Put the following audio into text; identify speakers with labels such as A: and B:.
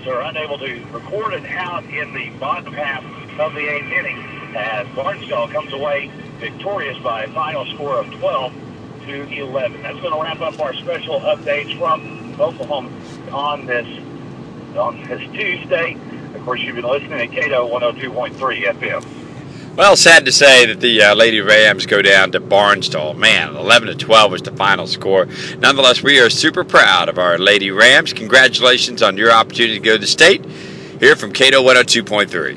A: are unable to record an out in the bottom half of the 8th inning as Barnsdall comes away victorious by a final score of 12-11. That's going to wrap up our special updates from Oklahoma on this Tuesday. Of course, you've been listening to Cato 102.3 FM.
B: Well, sad to say that the Lady Rams go down to Barnsdall. Man, 11-12 was the final score. Nonetheless, we are super proud of our Lady Rams. Congratulations on your opportunity to go to the state. Here from Cato 102.3.